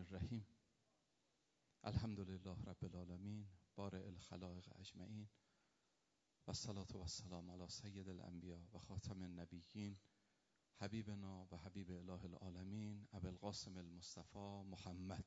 الرحیم. الحمدلله رب العالمین بارئ الخلائق اجمعین و الصلاة و السلام علی سید الانبیاء و خاتم النبیین حبیبنا و حبیب اله العالمین ابی القاسم المصطفى محمد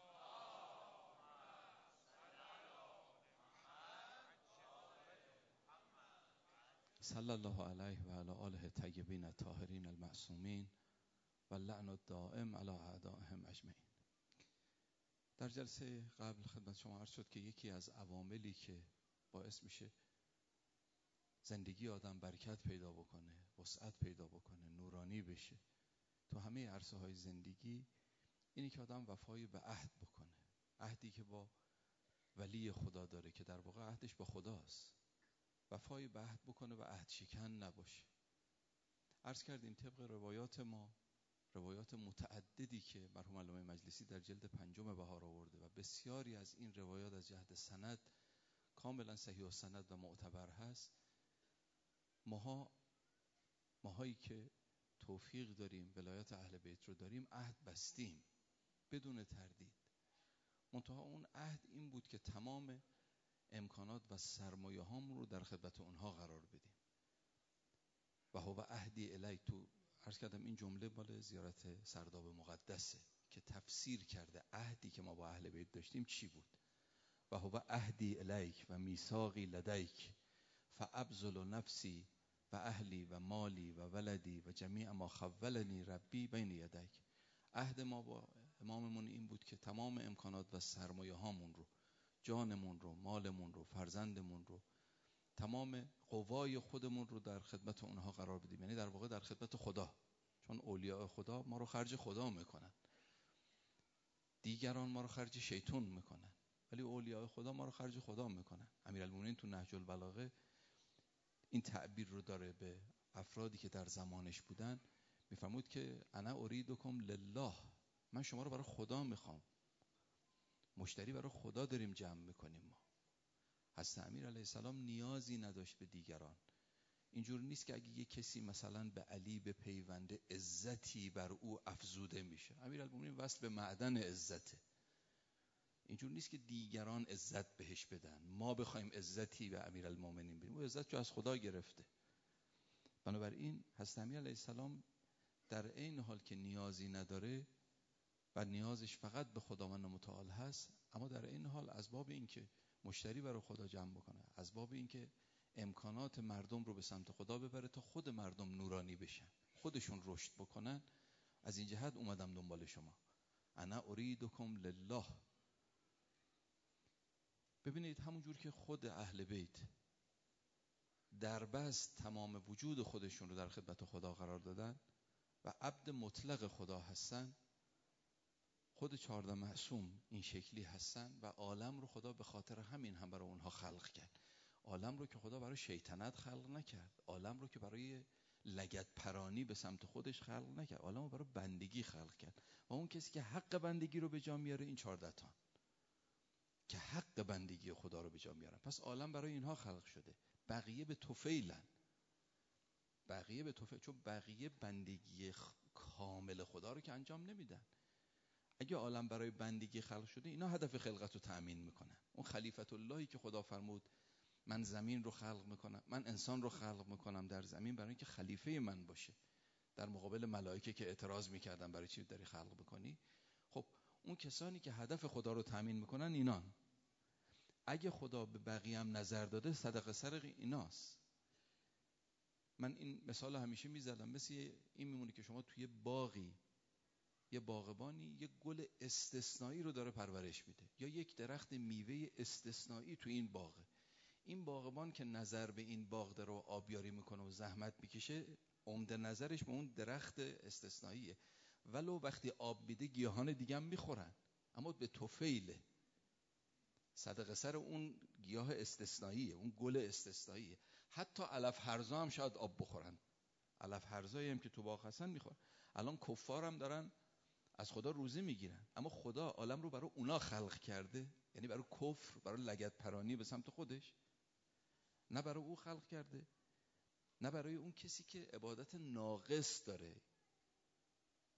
صلی الله علیه و علی آله الطیبین الطاهرین المعصومین و اللعن الدائم علی اعدائهم اجمعین. در جلسه قبل خدمت شما عرض شد که یکی از عواملی که باعث میشه زندگی آدم برکت پیدا بکنه، وسعت پیدا بکنه، نورانی بشه تو همه عرصه های زندگی، اینی که آدم وفای به عهد بکنه. عهدی که با ولی خدا داره که در واقع عهدش با خداست. وفای به عهد بکنه و عهد شکن نباشه. عرض کردیم طبق روایات ما، روایات متعددی که مرحوم علامه مجلسی در جلد 5 بهار آورده و بسیاری از این روایات از جهت سند کاملا صحیح السند و معتبر هست. ماهایی که توفیق داریم، ولایت اهل بیت رو داریم، عهد بستیم بدون تردید. منتها اون عهد این بود که تمام امکانات و سرمایه هامون رو در خدمت اونها قرار بدیم. و هو عهدی الیک، تو عرض کردم این جمله مال زیارت سرداب مقدسه که تفسیر کرده عهدی که ما با اهل بیت داشتیم چی بود. و هو عهدی الیک و میثاقی لدیک فابذل نفسی و اهلی و مالی و ولدی و جمیع ما خولنی ربی بین یدیک. عهد ما با اماممون این بود که تمام امکانات و سرمایه هامون رو، جانمون رو، مالمون رو، فرزندمون رو، تمام قوای خودمون رو در خدمت اونها قرار بدیم. یعنی در واقع در خدمت خدا، چون اولیاء خدا ما رو خرج خدا میکنن، دیگران ما رو خرج شیطان میکنن، ولی اولیاء خدا ما رو خرج خدا میکنن. امیرالمومنین تو نهج البلاغه این تعبیر رو داره به افرادی که در زمانش بودن، میفرمود که انا اریدکم لله، من شما رو برای خدا میخوام. مشتری برای خدا داریم جمع میکنیم. ما حضرت امیر علیه السلام نیازی نداشت به دیگران. اینجور نیست که اگه یک کسی مثلا به علی به پیوند عزتی بر او افزوده میشه. امیرالمومنین وصل به معدن عزته. اینجور نیست که دیگران عزت بهش بدن، ما بخوایم عزتی به امیرالمومنین بدیم. او عزت جو از خدا گرفته. بنابراین حضرت امیر علیه السلام در این حال که نیازی نداره و نیازش فقط به خداوند متعال هست، اما در این حال از باب این که مشتری برای خدا جمع بکنه، از باب این که امکانات مردم رو به سمت خدا ببره تا خود مردم نورانی بشن، خودشون رشد بکنن، از این جهت اومدم دنبال شما. انا اریدکم لله. ببینید همونجور که خود اهل بیت در بست تمام وجود خودشون رو در خدمت خدا قرار دادن و عبد مطلق خدا هستن، خود 14 معصوم این شکلی هستن و عالم رو خدا به خاطر همین هم برای اونها خلق کرد. عالم رو که خدا برای شیطنت خلق نکرد، عالم رو که برای لگد پرانی به سمت خودش خلق نکرد، عالم رو برای بندگی خلق کرد. و اون کسی که حق بندگی رو به جا میاره این 14 تا که حق بندگی خدا رو به جا میارن. پس عالم برای اینها خلق شده. بقیه به طفیلن، بقیه به طفیل، چون بقیه بندگی کامل خدا رو که انجام نمیدن. اگه عالم برای بندگی خلق شده، اینا هدف خلقت رو تأمین میکنن. اون خلیفت اللهی که خدا فرمود من زمین رو خلق میکنم، من انسان رو خلق میکنم در زمین برای اینکه خلیفه من باشه، در مقابل ملائکه که اعتراض میکردن برای چی داری خلق میکنی. خب اون کسانی که هدف خدا رو تأمین میکنن اینان. اگه خدا به بقیه هم نظر داده، صدقه سر ایناست. من این مثال همیشه میزدم، مثل این میمونه که شما توی باغی، یه باغبانی یک گل استثنایی رو داره پرورش میده، یا یک درخت میوه استثنایی تو این باغه. این باغبان که نظر به این باغ داره و آبیاری میکنه و زحمت میکشه، عمده نظرش به اون درخت استثنائیه. ولو وقتی آب میده گیاهان دیگه هم میخورن، اما به طفیله، صدقه سر اون گیاه استثنائیه، اون گل استثنائیه. حتی علف هرزا هم شاید آب بخورن، علف هرزایی هم که تو باغ هستن میخورن. الان کفار هم دارن از خدا روزی میگیرن، اما خدا عالم رو برای اونا خلق کرده. یعنی برای کفر، برای لگد پرانی به سمت خودش، نه برای او خلق کرده، نه برای اون کسی که عبادت ناقص داره.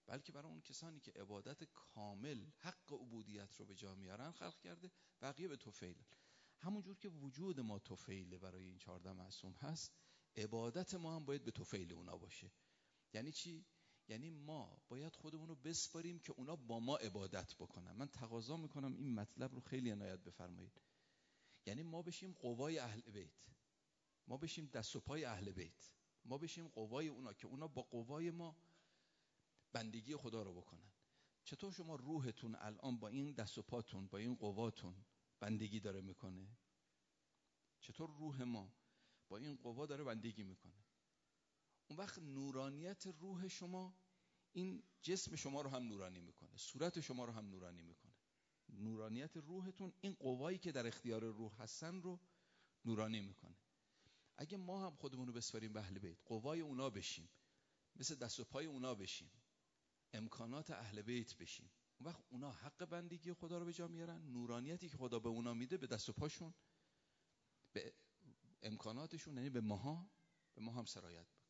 بلکه برای اون کسانی که عبادت کامل حق عبودیت رو به جا میارن خلق کرده، بقیه به طفیل. همونجور که وجود ما طفیل برای این 14 معصوم هست، عبادت ما هم باید به طفیل اونا باشه. یعنی چی؟ یعنی ما باید خودمون رو بسپاریم که اونا با ما عبادت بکنن. من تقاضا میکنم این مطلب رو خیلی عنایت بفرمایید. یعنی ما بشیم قوای اهل بیت، ما بشیم دست و پای اهل بیت، ما بشیم قوای اونا که اونا با قوای ما بندگی خدا رو بکنن. چطور شما روحتون الان با این دست و پاتون، با این قواتون بندگی داره میکنه؟ چطور روح ما با این قوا داره بندگی میکنه؟ اون وقت نورانیت روح شما این جسم شما رو هم نورانی میکنه، صورت شما رو هم نورانی میکنه. نورانیت روحتون این قوایی که در اختیار روح هستن رو نورانی میکنه. اگه ما هم خودمون رو بسپاریم به اهل بیت، قوای اونا بشیم، مثل دست و پای اونا بشیم، امکانات اهل بیت بشیم، اون وقت اونا حق بندگی خدا رو به جا میارن. نورانیتی که خدا به اونا میده به دست و پاشون، به امکاناتشون، یعنی به ما هم سرایت میکنه.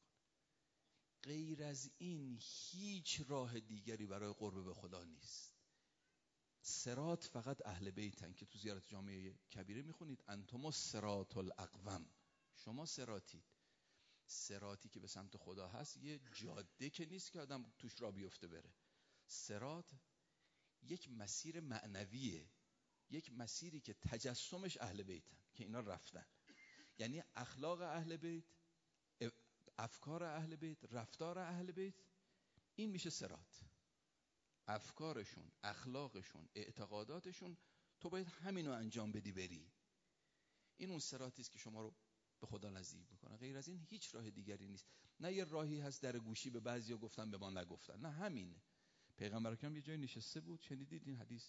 غیر از این هیچ راه دیگری برای قرب به خدا نیست. صراط فقط اهل بیتن که تو زیارت جامعه کبیره میخونید انتم الصراط الاقوم، شما صراطید. صراطی که به سمت خدا هست یه جاده که نیست که آدم توش را بیفته بره. صراط یک مسیر معنویه، یک مسیری که تجسمش اهل بیتن که اینا رفتن. یعنی اخلاق اهل بیت، افکار اهل بیت، رفتار اهل بیت، این میشه صراط. افکارشون، اخلاقشون، اعتقاداتشون، تو باید همینو انجام بدی بری. این اون صراطی است که شما رو به خدا نزدیک میکنه. غیر از این هیچ راه دیگری نیست. نه یه راهی هست در گوشی به بعضیا گفتن به ما نگفتن، نه همینه. پیغمبر اکرم یه جای نشسته بود، شنیدید این حدیث؟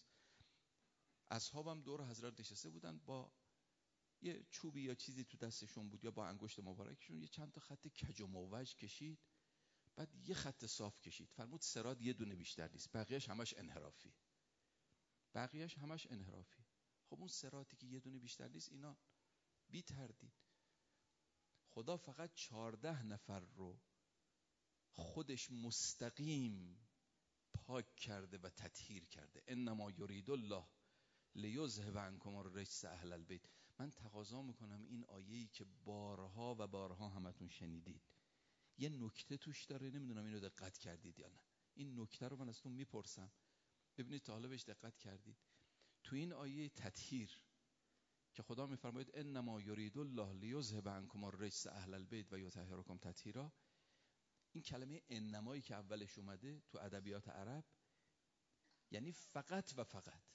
اصحابم دور حضرت نشسته بودن، با یه چوبی یا چیزی تو دستشون بود یا با انگشت مبارکشون یه چند تا خط کج و موج کشید، بعد یه خط صاف کشید، فرمود صراط یه دونه بیشتر نیست، بقیه‌اش همش انحرافی، بقیه‌اش همش انحرافی. خب اون صراطی که یه دونه بیشتر نیست، اینا بی تردید خدا فقط 14 نفر رو خودش مستقیم پاک کرده و تطهیر کرده. انما یرید الله لیذهب عنکم الرجس اهل البیت. من تقاضا میکنم این آیه‌ای که بارها و بارها همتون شنیدید، یه نکته توش داره، نمیدونم اینو دقت کردید یا نه. این نکته رو من ازتون میپرسم، ببینید تا حالا بهش دقت کردید؟ تو این آیه تطهیر که خدا میفرماید انما یرید الله لیذهب عنکم الرجس اهل البیت و یطهرکم تطهیرا، این کلمه انمایی که اولش اومده تو ادبیات عرب یعنی فقط و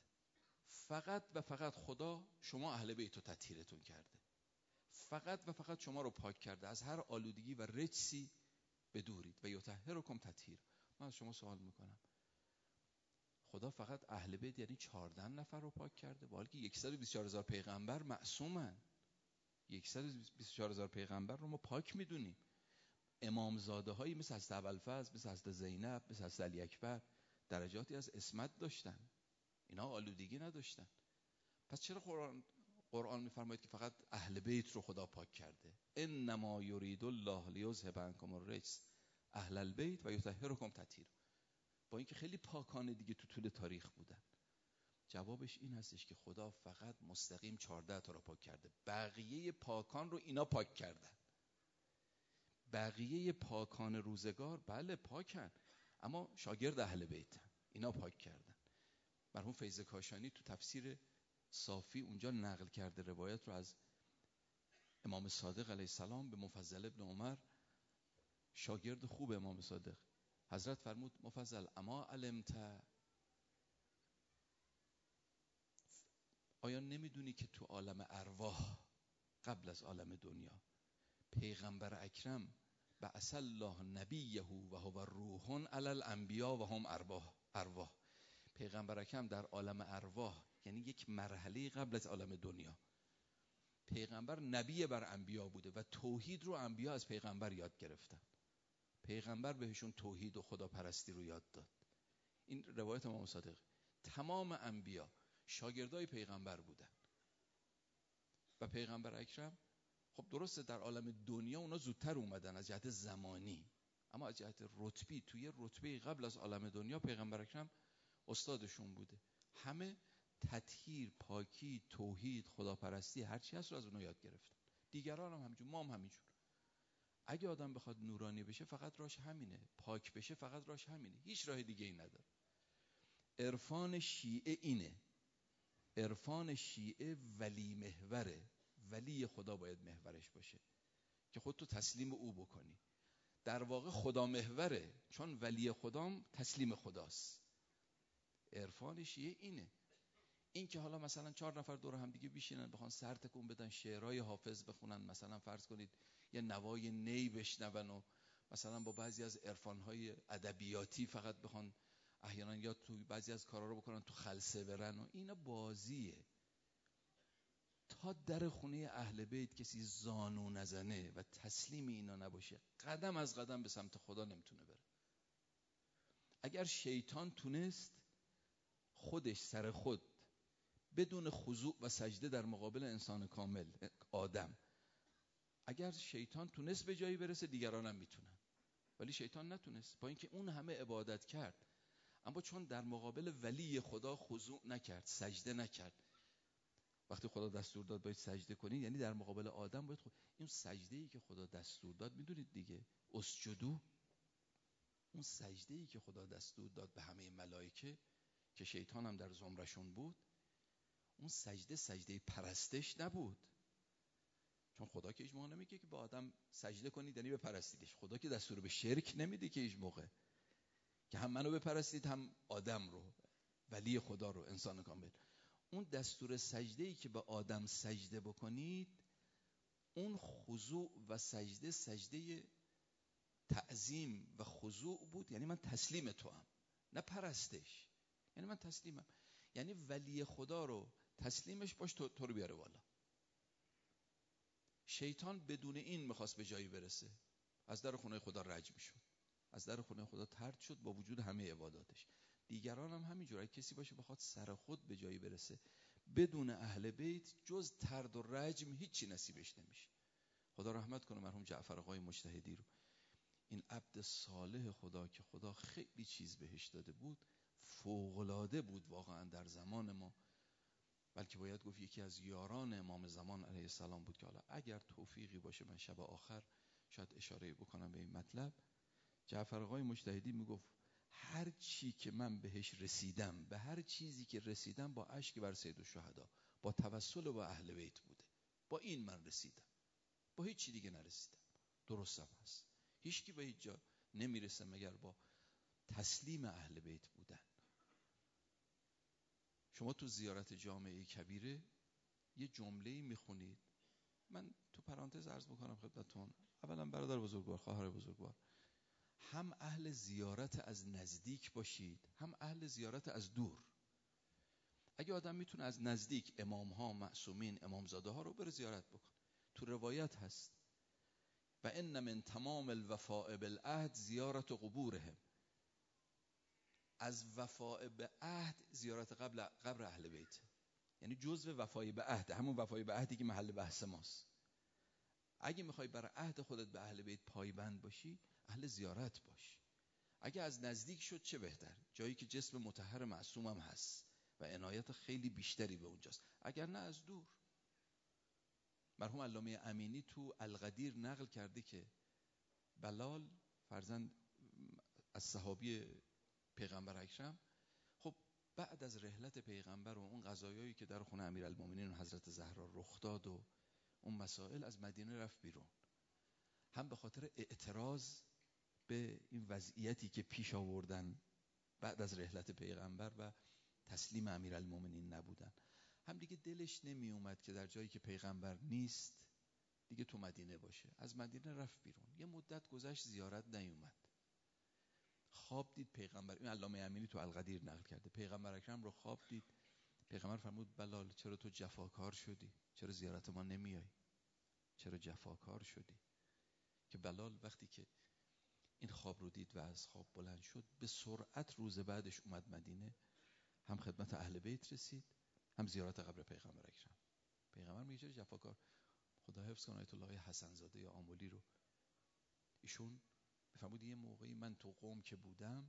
فقط خدا شما اهل بیت رو تطهیرتون کرده، فقط و فقط شما رو پاک کرده، از هر آلودگی و رجسی بدورید و یطهرکم تطهیر. من از شما سوال میکنم، خدا فقط اهل بیت یعنی 14 نفر رو پاک کرده؟ با حالی که 124,000 پیغمبر معصومن، 124,000 پیغمبر رو ما پاک میدونیم. امامزاده هایی مثل حضرت ابوالفضل، مثل حضرت زینب، مثل حضرت علی اکبر درجاتی از عصمت داشتن، اینا آلودگی نداشتن. پس چرا قرآن میفرماید که فقط اهل بیت رو خدا پاک کرده؟ انما یرید الله لیذهب عنکم الرجس اهل البیت و یطهرکم تطهیرا، با اینکه خیلی پاکان دیگه تو طول تاریخ بودن. جوابش این هستش که خدا فقط مستقیم 14 تا رو پاک کرده، بقیه پاکان رو اینا پاک کردن. بقیه پاکان روزگار بله پاکن، اما شاگرد اهل بیتن، اینا پاک کردن. مرحوم فیض کاشانی تو تفسیر صافی اونجا نقل کرده روایت رو از امام صادق علیه السلام به مفضل ابن عمر، شاگرد خوب امام صادق. حضرت فرمود مفضل اما علمت، آیا نمیدونی که تو عالم ارواح قبل از عالم دنیا پیغمبر اکرم بعث الله نبیه و هو روح علی الانبیاء و هم ارواح. پیغمبر اکرم در عالم ارواح یعنی یک مرحله قبل از عالم دنیا، پیغمبر نبی بر انبیا بوده و توحید رو انبیا از پیغمبر یاد گرفتن، پیغمبر بهشون توحید و خداپرستی رو یاد داد. این روایت امام صادق. تمام انبیا شاگردای پیغمبر بودن و پیغمبر اکرم خب درسته در عالم دنیا اونا زودتر اومدن از جهت زمانی، اما از جهت رتبی توی رتبه قبل از عالم دنیا پیغمبر اکرم استادشون بوده. همه تطهیر، پاکی، توحید، خداپرستی، هر چی هست رو از اونها یاد گرفتن. دیگران هم همینجور، ما هم همینجور. اگه آدم بخواد نورانی بشه فقط راهش همینه، پاک بشه فقط راهش همینه، هیچ راه دیگه ای نداره. عرفان شیعه اینه. عرفان شیعه ولی محوره. ولی خدا باید محورش باشه که خودتو تسلیم او بکنی. در واقع خدا محوره، چون ولی خدام تسلیم خداست. عرفان شیعه اینه. این که حالا مثلا 4 نفر دور هم دیگه بشینن بخوان سر تکون بدن، شعرهای حافظ بخونن، مثلا فرض کنید یه نوای نی بشنون و مثلا با بعضی از عرفانهای ادبیاتی فقط بخوان احیانا یا تو بعضی از کارا رو بکنن تو خلسه برن و اینا بازیه. تا در خونه اهل بیت کسی زانو نزنه و تسلیم اینا نباشه، قدم از قدم به سمت خدا نمیتونه بره. اگر شیطان تونست خودش سر خود بدون خضوع و سجده در مقابل انسان کامل آدم، اگر شیطان تونست به جایی برسه دیگران هم میتونن، ولی شیطان نتونست، با اینکه اون همه عبادت کرد اما چون در مقابل ولی خدا خضوع نکرد، سجده نکرد. وقتی خدا دستور داد باید سجده کنید، یعنی در مقابل آدم باید این سجده‌ای که خدا دستور داد، میدونید دیگه، اسجدو، اون سجده‌ای که خدا دستور داد به همه ملائکه که شیطان هم در زمرشون بود، اون سجده سجده پرستش نبود. چون خدا که هیچ موقع نمیگه که با آدم سجده کنید یعنی بپرستیدش. خدا که دستور به شرک نمیده که هیچ موقع، که هم منو بپرستید هم آدم رو، ولی خدا رو، انسان کامل. اون دستور سجده‌ای که به آدم سجده بکنید، اون خضوع و سجده سجده تعظیم و خضوع بود. یعنی من تسلیم تو هم، نه پرستش. یعنی من تسلیمم، یعنی ولی خدا رو تسلیمش باش تو رو بیاره بالا. شیطان بدون این میخواست به جایی برسه، از در خونه خدا رجم شد، از در خونه خدا طرد شد با وجود همه عباداتش. دیگران هم همینجور. اگه کسی باشه بخواد سر خود به جایی برسه بدون اهل بیت، جز طرد و رجم هیچی نصیبش نمیشه. خدا رحمت کنه مرحوم جعفر آقای مجتهدی رو، این عبد صالح خدا که خدا خیلی چیز بهش داده بود، فوق‌العاده بود واقعا در زمان ما، بلکه باید گفت یکی از یاران امام زمان علیه السلام بود که حالا اگر توفیقی باشه من شب آخر شاید اشاره بکنم به این مطلب. جعفر آقای مجتهدی میگفت هر چی که من بهش رسیدم، به هر چیزی که رسیدم با اشک بر سید الشهدا، با توسل و اهل بیت بوده. با این من رسیدم، با هیچ چی دیگه نرسیدم. درستم هست، هیچ کی به هیچ جا نمیرسه مگر با تسلیم اهل بیت بودن. شما تو زیارت جامعه کبیره یه جمله‌ای میخونید، من تو پرانتز عرض بکنم خدمتتون، اولا برادر بزرگوار، خواهر بزرگوار، هم اهل زیارت از نزدیک باشید هم اهل زیارت از دور. اگه آدم میتونه از نزدیک امام ها، معصومین، امامزاده ها رو بره زیارت بکن. تو روایت هست و ان من تمام الوفاء بالعهد زیارت قبورهم، از وفاء به عهد زیارت قبر اهل بیت، یعنی جزء وفای به عهد، همون وفای به عهدی که محل بحث ماست. اگه میخوای برای عهد خودت به اهل بیت پایبند باشی، اهل زیارت باش. اگه از نزدیک شد چه بهتر، جایی که جسم مطهر معصوم هم هست و عنایت خیلی بیشتری به اونجاست. اگر نه از دور. مرحوم علامه امینی تو القدیر نقل کرده که بلال فرزند از صحابی پیغمبر اکرم، خب بعد از رحلت پیغمبر و اون قضایایی که در خونه امیرالمومنین و حضرت زهرا رخ داد و اون مسائل، از مدینه رفت بیرون، هم به خاطر اعتراض به این وضعیتی که پیش آوردن بعد از رحلت پیغمبر و تسلیم امیرالمومنین نبودن، هم دیگه دلش نمی اومد که در جایی که پیغمبر نیست دیگه تو مدینه باشه. از مدینه رفت بیرون، یه مدت گذشت زیارت نیومد. خواب دید پیغمبر، این علامه امینی تو القدیر نقل کرده، پیغمبر اکرم رو خواب دید. پیغمبر فرمود بلال چرا تو جفاکار شدی؟ چرا زیارت ما نمیای؟ چرا جفاکار شدی؟ که بلال وقتی که این خواب رو دید و از خواب بلند شد، به سرعت روز بعدش اومد مدینه، هم خدمت اهل بیت رسید هم زیارت قبر پیغمبر اکرم. پیغمبر میگه چرا جفاکار؟ خدا حفظ کنه آیت الله حسن زاده یا آملی رو، ایشون میفرمود یه موقعی من تو قم که بودم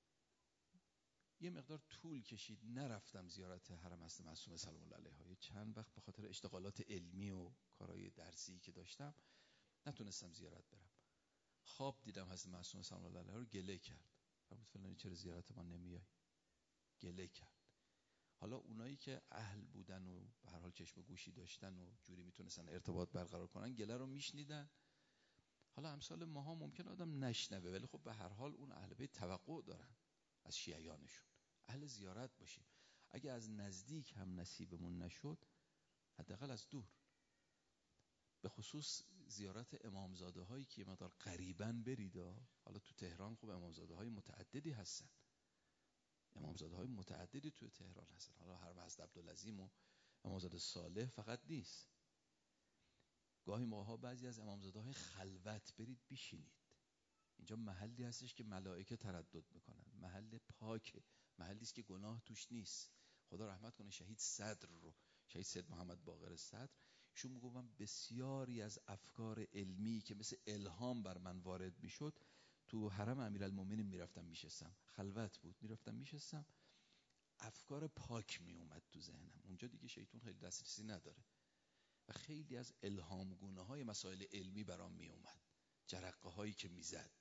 یه مقدار طول کشید نرفتم زیارت حرم حضرت معصومه سلام الله علیها. یه چند وقت به خاطر اشتغالات علمی و کارهای درسی که داشتم نتونستم زیارت برم. خواب دیدم حضرت معصومه سلام الله علیها رو، گله کرد. فرمود فلانی چرا زیارت ما نمیای؟ گله کرد. حالا اونایی که اهل بودن و به هر حال چشم و گوشی داشتن و جوری میتونستن ارتباط برقرار کنن گله رو میشنیدن. حالا امثال ماها ممکن آدم نشنوه، ولی خب به هر حال اون اهل بیت توقع دارن از شیعیانشون اهل زیارت باشیم. اگه از نزدیک هم نصیبمون نشد حداقل از دور، به خصوص زیارت امامزاده هایی که مقدار قریباً برید. حالا تو تهران خب امامزاده های متعددی هستن، امامزاده های متعددی تو تهران هستن. حالا حرم حضرت عبدالعظیم و امامزاده صالح فقط نیست، گاهی موقعها بعضی از امامزاده های خلوت برید بشینید. اینجا محلی هستش که ملائکه تردد میکنن، محل پاکه، محلی است که گناه توش نیست. خدا رحمت کنه شهید صدر رو، شهید سید محمد باقر صدر، ایشون میگه من بسیاری از افکار علمی که مثل الهام بر من وارد میشد تو حرم امیرالمومنین میرفتم میشستم، خلوت بود، میرفتم میشستم، افکار پاک میومد تو ذهنم. اونجا دیگه شیطان خیلی دسترسی نداره و خیلی از الهام گونه های مسائل علمی برام میومد، جرقه هایی که میزد.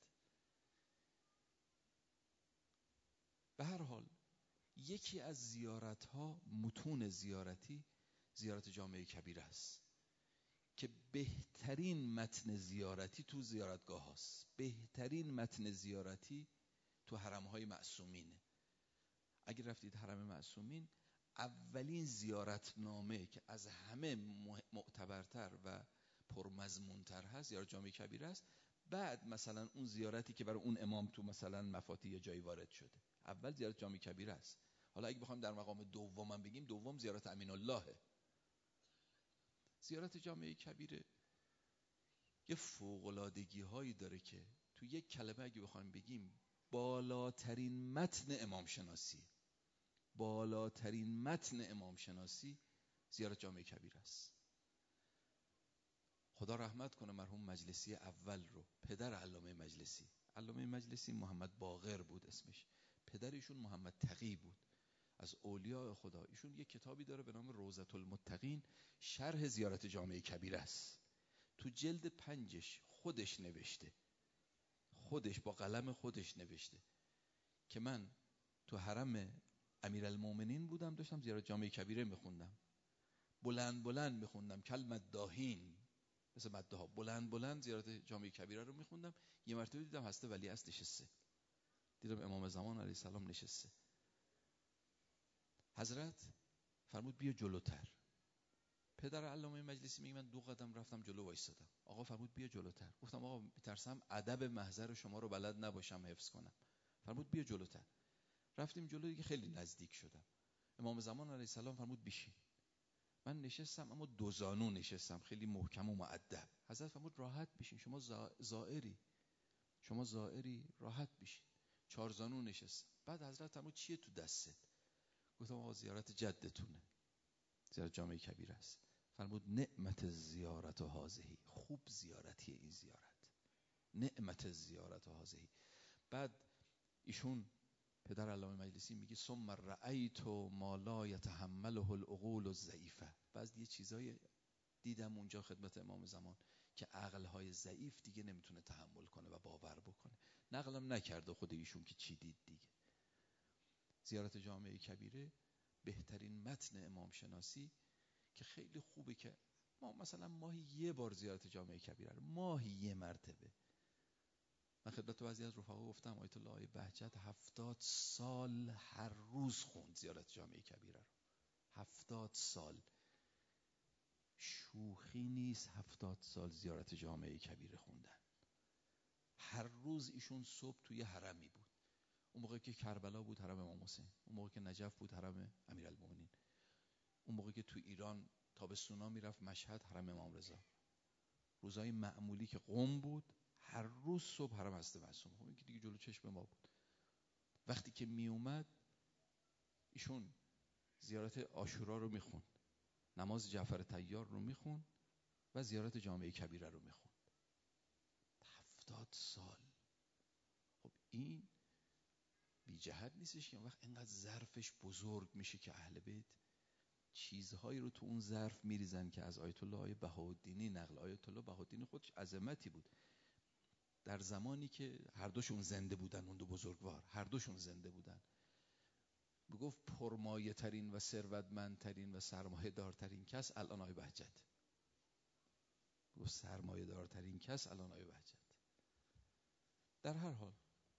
به هر حال یکی از زیارت ها، متون زیارتی، زیارت جامع کبیر است که بهترین متن زیارتی تو زیارتگاه هاست، بهترین متن زیارتی تو حرم های معصومینه. اگر رفتید حرم معصومین، اولین زیارتنامه که از همه معتبرتر و پرمضمونتر هست زیارت جامع کبیر است. بعد مثلا اون زیارتی که برای اون امام تو مثلا مفاتیح یا جایی وارد شده، اول زیارت جامع کبیر است. حالا اگه بخوایم در مقام دوم بگیم، دوم زیارت امین الله. زیارت جامع کبیر یه فوق‌العادگی هایی داره که تو یک کلمه اگه بخوایم بگیم، بالاترین متن امام شناسی، بالاترین متن امام شناسی زیارت جامع کبیر است. خدا رحمت کنه مرحوم مجلسی اول رو، پدر علامه مجلسی، علامه مجلسی محمد باقر بود اسمش، پدرشون محمد تقی بود، از اولیاء خدا. ایشون یک کتابی داره به نام روضة المتقین، شرح زیارت جامع کبیر است. تو جلد 5 خودش نوشته، خودش با قلم خودش نوشته که من تو حرم امیرالمومنین بودم، داشتم زیارت جامع کبیره میخوندم، بلند بلند میخوندم، کلمت داهین مثل مده ها، بلند بلند زیارت جامع کبیره رو میخوندم. یه مرتبه دیدم حضرت ولیعصر نشسته، دیدم امام زمان علیه السلام نشسته. حضرت فرمود بیا جلوتر. پدر علامه مجلسی میگه من 2 قدم رفتم جلو وایسادم. آقا فرمود بیا جلوتر. گفتم آقا میترسم ادب محضر شما رو بلد نباشم حفظ کنم. فرمود بیا جلوتر. رفتیم جلو دیگه، خیلی نزدیک شدم. امام زمان علیه السلام فرمود بشین. من نشستم، اما 2 زانو نشستم، خیلی محکم و مؤدب. حضرت فرمود راحت بشین، شما زائری، شما زائری، راحت بشین. 4 زانو نشستم. بعد حضرت فرمود چیه تو دستت؟ گفتم آقا زیارت جدتونه، زیارت جامع کبیر است. فرمود نعمت زیارت هذه، خوب زیارتی این زیارت، نعمت زیارت هذه. بعد ایشون پدر علامه مجلسی میگه ثم رأیت ما لا يتحمله العقول الضعیفه. بعد یه چیزای دیدم اونجا خدمت امام زمان که عقلهای ضعیف دیگه نمیتونه تحمل کنه و باور بکنه. نقلم نکرده خود ایشون که چی دید دیگه. زیارت جامع کبیره بهترین متن امام شناسی که خیلی خوبه که ما مثلا ماهی 1 بار زیارت جامع کبیره رو، ماهی 1 مرتبه. من خدمت بعضی از رفقا گفتم آیت الله بهجت 70 سال هر روز خوند زیارت جامع کبیره رو، 70 سال، شوخی نیست. 70 سال زیارت جامع کبیره خوندن. هر روز ایشون صبح توی حرمی بود. اون موقع که کربلا بود حرم امام حسین، اون موقع که نجف بود حرم امیرالمومنین، اون موقع که تو ایران تابستونا میرفت مشهد حرم امام رضا، روزای معمولی که قم بود هر روز صبح حرم حضرت معصومه. خب این که دیگه جلو چشم ما بود. وقتی که می اومد ایشون زیارت عاشورا رو میخوند، نماز جعفر طیار رو میخوند و زیارت جامع کبیره رو میخوند. 70 سال این بی جهت نیستش که اون وقت اینقدر ظرفش بزرگ میشه که اهل بیت چیزهایی رو تو اون ظرف میریزن که از آیت الله بهاءالدینی نقل. آیت الله بهاءالدینی خودش عظمتی بود در زمانی که هر دوشون زنده بودن، اون دو بزرگوار هر دوشون زنده بودن. میگفت پرمایه ترین و ثروتمندترین و سرمایه دارترین کس الان آقای بهجت. میگفت سرمایه دارترین کس الان آقای بهجت. در هر حال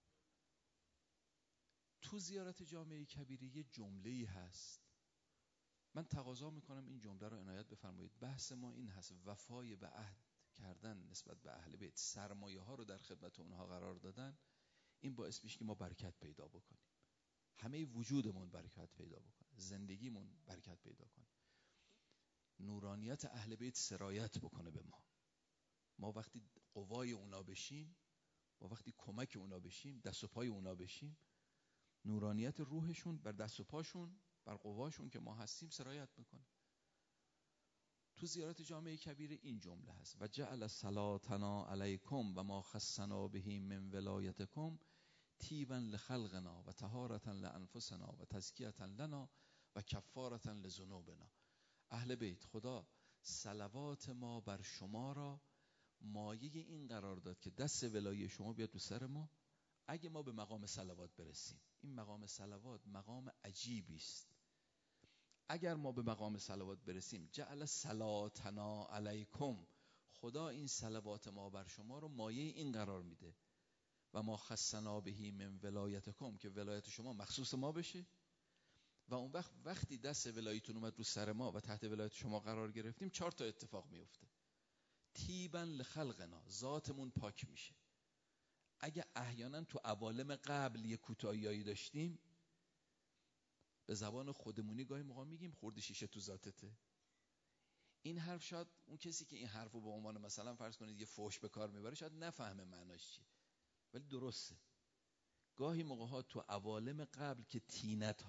تو زیارت جامعه کبیره یه جمله‌ای هست، من تقاضا میکنم این جمله رو عنایت بفرمایید. بحث ما این هست وفای به عهد کردن نسبت به اهل بیت، سرمایه ها رو در خدمت اونها قرار دادن. این باعث میشه که ما برکت پیدا بکنیم، همه وجودمون برکت پیدا بکنه، زندگیمون برکت پیدا کنه، نورانیت اهل بیت سرایت بکنه به ما. ما وقتی قوای اونا بشیم، ما وقتی کمک اونا بشیم، دست و پای اونا بشیم، نورانیت روحشون بر دست و پاشون، بر قواشون که ما هستیم سرایت میکنه. تو زیارت جامعه کبیره این جمله هست: و جعل صلاتنا علیکم و ما خصنا به من ولایتکم طیبا لخلقنا و طهارة لانفسنا و تزکیة لنا و کفارة لذنوبنا. اهل بیت، خدا صلوات ما بر شما را مایه این قرار داد که دست ولایی شما بیاد تو سر ما اگه ما به مقام صلوات برسیم. این مقام صلوات مقام عجیبی است. اگر ما به مقام صلوات برسیم، جعل صلاتنا علیکم، خدا این صلوات ما بر شما رو مایه این قرار میده و ما خصنا به من ولایتکم، که ولایت شما مخصوص ما بشه. و اون وقتی دست ولایتون اومد رو سر ما و تحت ولایت شما قرار گرفتیم، 4 تا اتفاق میفته. طیبا لخلقنا، ذاتمون پاک میشه. اگه احیانا تو عوالم قبل یه کوتاهیایی داشتیم، به زبان خودمونی گاهی موقع میگیم خورد شیشه تو ذاتته. این حرف شاید اون کسی که این حرفو به عنوان مثلا فرض کنید یه فحش به کار میبره شاید نفهمه معناش چیه، ولی درسته. گاهی موقع ها تو عوالم قبل که طینت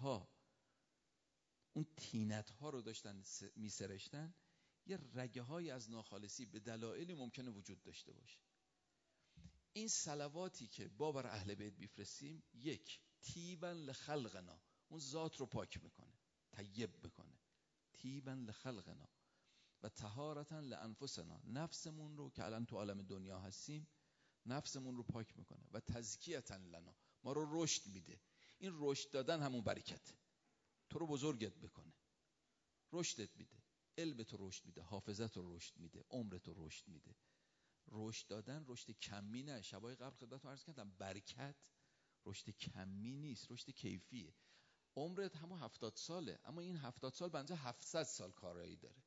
ها رو داشتن میسرشتن، یه رگه های از ناخالصی به دلایلی ممکنه وجود داشته باشه. این صلواتی که با بر اهل بیت بیفرستیم، یک، طیبا لخلقنا، اون ذات رو پاک میکنه، طیب میکنه. طیبا لخلقنا و طهارة لانفسنا، نفسمون رو که الان تو عالم دنیا هستیم نفسمون رو پاک میکنه. و تزکیة لنا، ما رو رشد میده. این رشد دادن همون برکت، تو رو بزرگت بکنه، رشدت میده، علم تو رشد میده، حافظت رو رشد میده، عمر تو رشد میده. رشد دادن رشد کمی نه. شبای قبل خدمتتون عرض کردم برکت رشد کمی نیست، رشد کیفیه. عمرت همون 70 ساله، اما این 70 سال بنده 700 سال کارایی داره.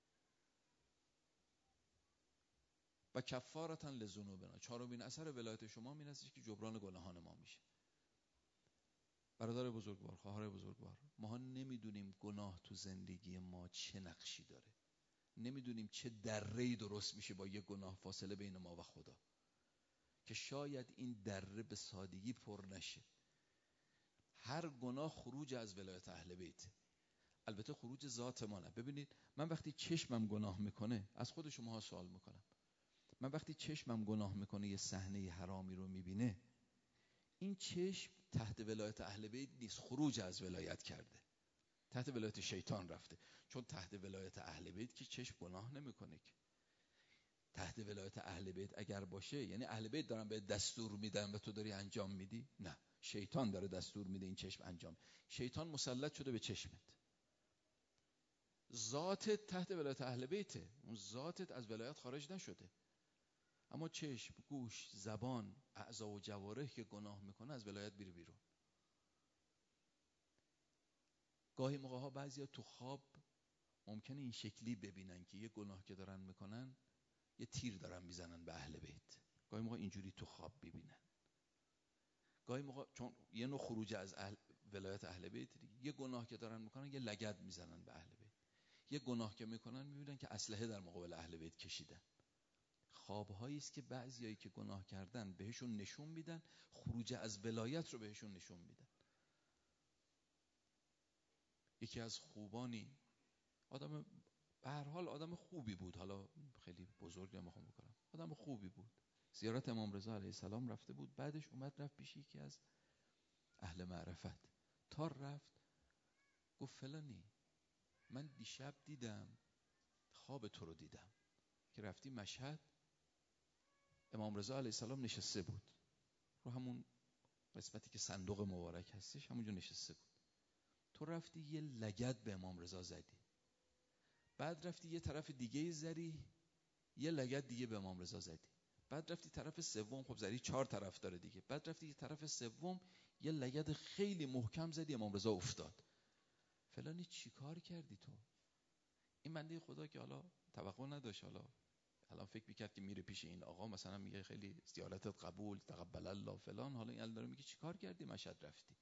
و کفارة لذنوبنا، 4مین اثر ولایت شما این هستش که جبران گناهان ما میشه. برادر بزرگوار، خواهر بزرگوار، ما نمیدونیم گناه تو زندگی ما چه نقشی داره، نمیدونیم چه دره‌ای درست میشه با یه گناه، فاصله بین ما و خدا، که شاید این دره به سادگی پر نشه. هر گناه خروج از ولایت اهل بیت، البته خروج ذات ما نه. ببینید من وقتی چشمم گناه میکنه، از خود شما سوال میکنم، من وقتی چشمم گناه میکنه یه صحنه حرامی رو میبینه، این چشم تحت ولایت اهل بیت نیست، خروج از ولایت کرده، تحت ولایت شیطان رفته. چون تحت ولایت اهل بیت که چشم گناه نمیکنه که. تحت ولایت اهل بیت اگر باشه، یعنی اهل بیت دارن به دستور میدن و تو داری انجام میدی؟ نه، شیطان داره دستور میده این چشم انجام. شیطان مسلط شده به چشمت. ذاتت تحت ولایت اهل بیته، اون ذاتت از ولایت خارج نشده، اما چشم، گوش، زبان، اعضا و جوارح که گناه میکنه از ولایت میره بیرون. گاهی موقع ها بعضیا تو خواب ممکنه این شکلی ببینن که یه گناه که دارن میکنن یه تیر دارن میزنن به اهل بیت. گاهی موقع اینجوری تو خواب ببینن. گاهی موقع چون یه نوع خروج از ولایت اهل بیت، یه گناه که دارن میکنن یه لگد میزنن به اهل بیت. یه گناه که میکنن میبینن که اسلحه در مقابل اهل بیت کشیدن. خوابهایی است که بعضیایی که گناه کردن بهشون نشون میدن، خروج از ولایت رو بهشون نشون میدن. یکی از خوبانی، آدم به هر حال آدم خوبی بود، حالا خیلی بزرگ نمیخوام بکنم، آدم خوبی بود، زیارت امام رضا علیه السلام رفته بود. بعدش اومد رفت پیش یکی از اهل معرفت. تا رفت گفت فلانی من دیشب دیدم، خواب تو رو دیدم که رفتی مشهد، امام رضا علیه السلام نشسته بود رو همون قسمتی که صندوق مبارک هستش، همونجا نشسته بود. تو رفتی یه لگد به امام رضا زدی، بعد رفتی یه طرف دیگه زدی، یه لگد دیگه به امام رضا زدی، بعد رفتی طرف سوم، خب زدی 4 طرف داره دیگه، بعد رفتی یه طرف سوم یه لگد خیلی محکم زدی، امام رضا افتاد. فلانی چی کار کردی تو؟ این بنده خدا که حالا توقع نداشت، حالا الان فکر میکرد که میره پیش این آقا مثلا میگه خیلی زیارتت قبول، تقبل الله فلان، حالا این داره میگه چی کار کردی مشهد رفتی؟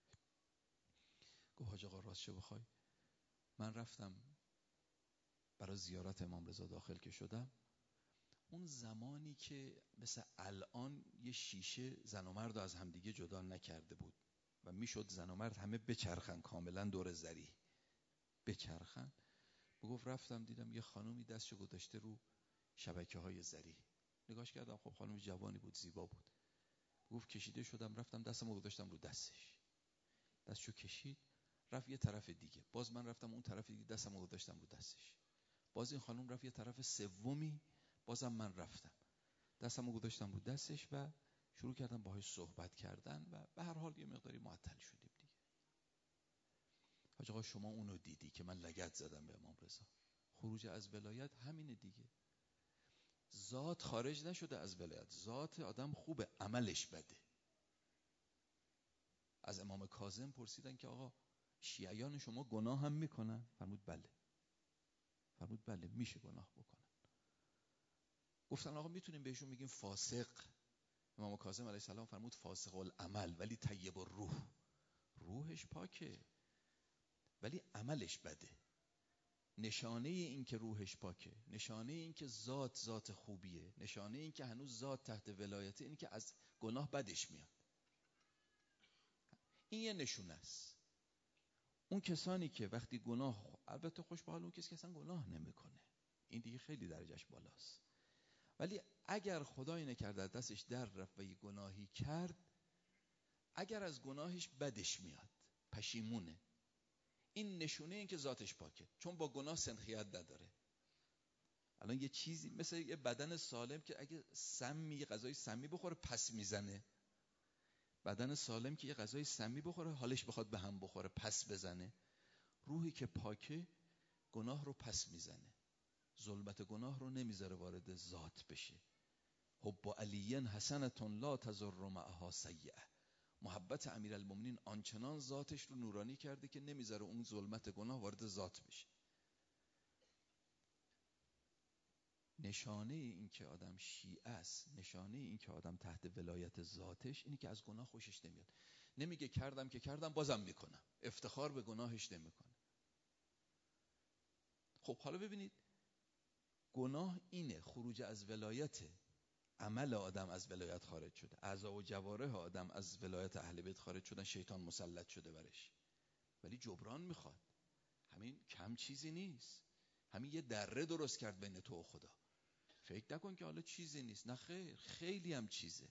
گفت حاج آقا راست چه بخوای، من رفتم برای زیارت امام رضا داخل که شدم، اون زمانی که مثل الان یه شیشه زن و مرد از همدیگه جدا نکرده بود و میشد زن و مرد همه بچرخن کاملا دور زری بچرخن، بگفت رفتم دیدم یه خانومی دستشو گذاشته رو شبکه‌های زری، نگاش کردم، خب خانم جوانی بود، زیبا بود. گفت کشیده شدم، رفتم دستمو گذاشتم رو دستش، دستشو کشید رفت یه طرف دیگه، باز من رفتم اون طرف دیگه دستمو گذاشتم رو دستش، باز این خانم رفت یه طرف سومی، بازم من رفتم دستمو گذاشتم رو دستش و شروع کردم باهاش صحبت کردن و به هر حال یه مقداری معطل شدیم دیگه. حاج آقا شما اونو دیدی که من لگد زدم به امام رضا، خروج از ولایت همینه دیگه. ذات خارج نشده از ولایت، ذات آدم خوبه، عملش بده. از امام کاظم پرسیدن که آقا شیعیان شما گناه هم میکنن؟ فرمود بله. فرمود بله میشه گناه بکنن. گفتن آقا میتونیم بهشون بگیم فاسق؟ امام کاظم علیه السلام فرمود فاسق العمل ولی طیب الروح، روحش پاکه ولی عملش بده. نشانه این که روحش پاکه، نشانه این که ذات خوبیه، نشانه این که هنوز ذات تحت ولایته، این که از گناه بدش میاد. این یه نشونه است. اون کسانی که وقتی گناه، البته خوش به حال اون کسی که اصلا گناه نمیکنه، این دیگه خیلی درجهش بالاست، ولی اگر خدای نکرده دستش در رفت و یه گناهی کرد، اگر از گناهش بدش میاد، پشیمونه، این نشونه این که ذاتش پاکه، چون با گناه سنخیت نداره. الان یه چیزی مثل یه بدن سالم که اگه یه غذای سمی بخوره پس میزنه، بدن سالم که یه غذای سمی بخوره حالش بخواد به هم بخوره پس بزنه، روحی که پاکه گناه رو پس میزنه، ظلمت گناه رو نمیذاره وارد ذات بشه. حب علی حسنة لا تضر معها سیئة، محبت امیرالمومنین آنچنان ذاتش رو نورانی کرده که نمیذاره اون ظلمت گناه وارد ذات بشه. نشانه این که آدم شیعه است، نشانه این که آدم تحت ولایت ذاتش، اینی که از گناه خوشش نمیاد، نمیگه کردم که کردم بازم میکنم، افتخار به گناهش نمیکنه. خب حالا ببینید، گناه اینه، خروج از ولایت، عمل آدم از ولایت خارج شده، اعضا و جوارح آدم از ولایت اهل بیت خارج شدن، شیطان مسلط شده برش، ولی جبران میخواد. همین کم چیزی نیست، همین یه دره درست کرد بین تو و خدا. فکر نکن که حالا چیزی نیست، نه خیر، خیلی هم چیزه.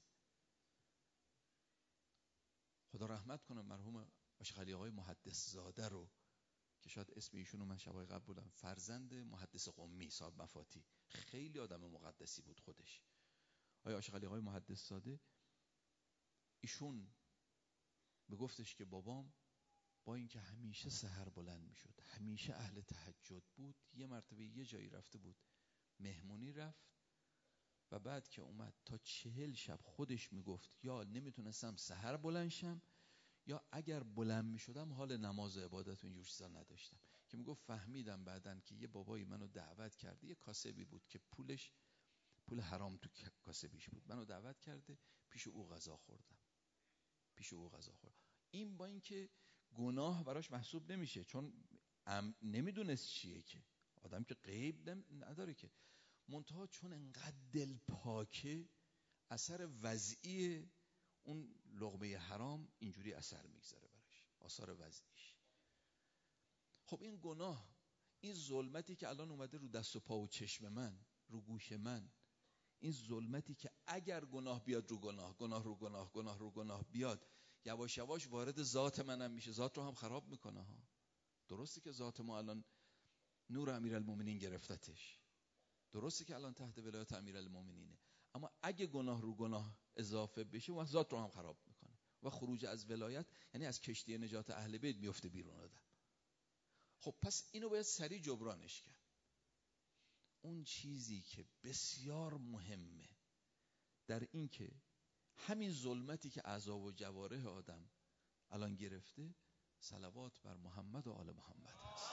خدا رحمت کنه مرحوم شیخ علی آقای محدث زاده رو که شاید اسم ایشونو من شبای قبل بودم، فرزند محدث قمی صاحب مفاتی، خیلی آدم مقدسی بود خودش. آیا شیخ علی آقای محدث زاده ایشون به گفتش که بابام با اینکه همیشه سحر بلند میشد، همیشه اهل تهجد بود، یه مرتبه یه جایی رفته بود مهمونی رفت و بعد که اومد تا 40 شب خودش میگفت یا نمیتونستم سحر بلند شم یا اگر بلند میشدم حال نماز و عبادت و اینجور چیزا نداشتم، که میگفت فهمیدم بعدن که یه بابایی منو دعوت کرده، یه کاسبی بود که پول حرام تو کاسبیش بود، منو دعوت کرده، پیش او غذا خوردم. این با اینکه گناه براش محسوب نمیشه چون نمیدونست چیه، که آدم که غیب نداره که، منتها چون انقدر دل پاکه، اثر وضعی اون لقمه حرام اینجوری اثر میگذاره براش، آثار وضعیش. خب این گناه، این ظلمتی که الان اومده رو دست و پا و چشم من، رو گوش من، این ظلمتی که اگر گناه بیاد رو گناه، گناه رو گناه، گناه رو گناه بیاد، یواش یواش وارد ذات منم میشه، ذات رو هم خراب میکنه ها. درسته که ذات ما الان نور امیرالمومنین گرفتتش، درسته که الان تحت ولایت امیرالمومنینه، اما اگه گناه رو گناه اضافه بشه و ذات رو هم خراب میکنه و خروج از ولایت یعنی از کشتی نجات اهل بیت میفته بیرون آدم. خب پس اینو باید سریع جبرانش کرد. اون چیزی که بسیار مهمه در این که همین ظلمتی که اعضا و جوارح آدم الان گرفته، صلوات بر محمد و آل محمد هست.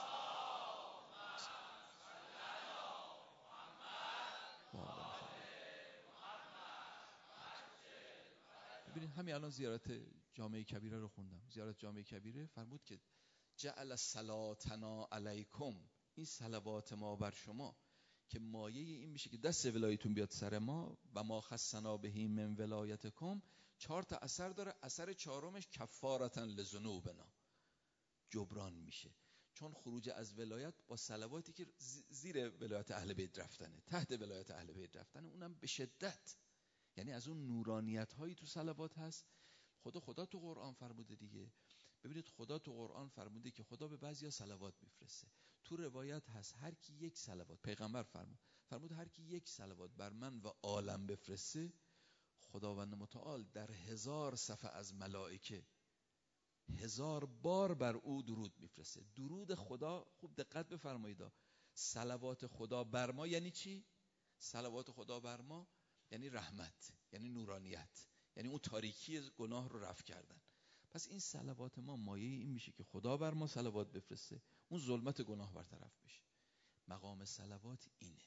ببینید همین الان زیارت جامعه کبیره رو خوندم. زیارت جامعه کبیره فرمود که جعل صلاتنا علیکم، این صلوات ما بر شما که مایه این میشه که دست ولایتون بیاد سر ما، و ما خصنا بهی من ولایتکم. 4 تا اثر داره. اثر 4مش کفارتن لذنوبنا، جبران میشه. چون خروج از ولایت با صلواتی که زیر ولایت اهل بیت رفتنه، تحت ولایت اهل بیت رفتنه، اونم به شدت، یعنی از اون نورانیت هایی تو صلوات هست. خدا تو قرآن فرموده دیگه. ببینید خدا تو قرآن فرموده که خدا به بعضیا صلوات میفرسته. تو روایت هست هر کی یک صلوات، پیغمبر فرمود هر کی یک صلوات بر من و عالم بفرسته، خداوند متعال در 1000 صف از ملائکه 1000 بار بر او درود میفرسته. درود خدا، خوب دقت بفرمایید، صلوات خدا بر ما یعنی چی؟ صلوات خدا بر ما یعنی رحمت، یعنی نورانیت، یعنی اون تاریکی گناه رو رفع کردن. پس این صلوات ما مایه این میشه که خدا بر ما صلوات بفرسته، اون ظلمت گناه برطرف بشه. مقام صلوات اینه.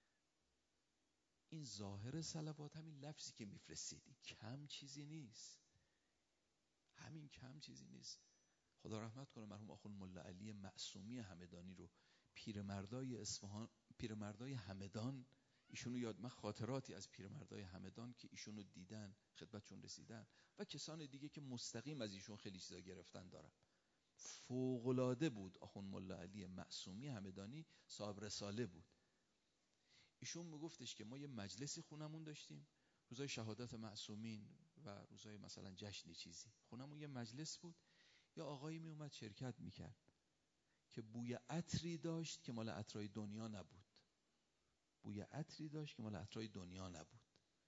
این ظاهر صلوات همین لفظی که میفرستید کم چیزی نیست، همین کم چیزی نیست. خدا رحمت کنه مرحوم آخوند ملا علی معصومی همدانی رو، پیرمردای اصفهان، پیرمردای همدان، ایشونو یاد، من خاطراتی از پیرمردای همدان که ایشونو دیدن، خدمتشون رسیدن و کسان دیگه که مستقیم از ایشون خیلی چیزا گرفتن دارم. فوق‌العاده بود. آخوند ملا علی معصومی همدانی صاحب رساله بود. ایشون میگفتش که ما یه مجلسی خونمون داشتیم، روزای شهادت معصومین و روزای مثلا جشن چیزی، خونمون یه مجلس بود. یا آقایی می اومد شرکت میکرد که بوی عطری داشت که مال عطرای دنیا نبود، بوی عطری داشت که مال عطرای دنیا نبود.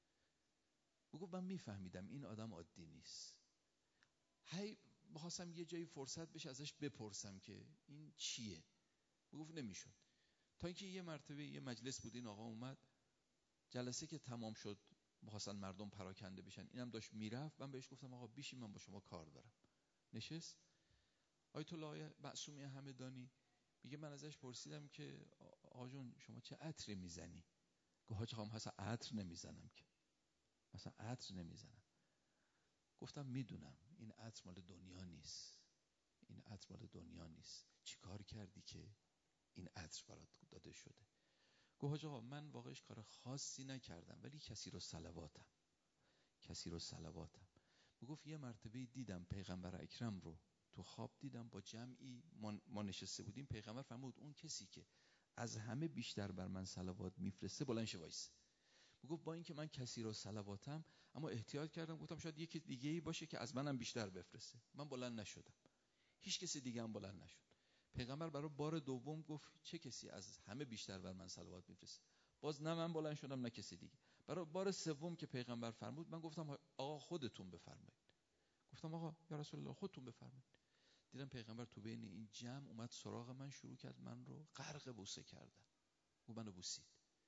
بگو من میفهمیدم این آدم عادی نیست. هی بخواستم یه جایی فرصت بشه ازش بپرسم که این چیه، بگو نمیشد. تا اینکه یه مرتبه یه مجلس بود، این آقا اومد، جلسه که تمام شد بخواستن مردم پراکنده بشن، اینم داشت میرفت، من بهش گفتم آقا بیشی من با شما کار دارم. نشست. آیت الله معصومی همدانی میگه من ازش پرسیدم که آقا جون شما چه عطری میزنی؟ گفت حاج خانم اصلا عطر نمیزنم که، مثلا عطر نمیزنم. گفتم میدونم این عطر مال دنیا نیست، این عطر مال دنیا نیست. چی کار کردی که این عطر برات داده شده؟ گفت حاج آقا من واقعش کار خاصی نکردم ولی کسی رو صلواتم، کسی رو صلواتم. میگفت یه مرتبه دیدم پیغمبر اکرم رو تو خواب دیدم، با جمعی ما نشسته بودیم، پیغمبر فرمود اون کسی که از همه بیشتر بر من صلوات میفرسته بلند شه وایسه. میگفت با اینکه من کسی رو صلواتم اما احتیاط کردم، گفتم شاید یکی دیگه‌ای باشه که از منم بیشتر بفرسته. من بلند نشدم، هیچ کسی دیگه هم بلند نشد. پیغمبر برای بار دوم گفت چه کسی از همه بیشتر بر من صلوات میفرسته؟ باز نه من بلند شدم نه کسی دیگه. برای بار سوم که پیغمبر فرمود من گفتم آقا خودتون بفرمایید. گفتم آقا یا رسول الله خودتون بفرمایید. دیدم پیغمبر تو بین این جمع اومد سراغ من، شروع کرد من رو غرق بوسه کردن. او منو بوسید.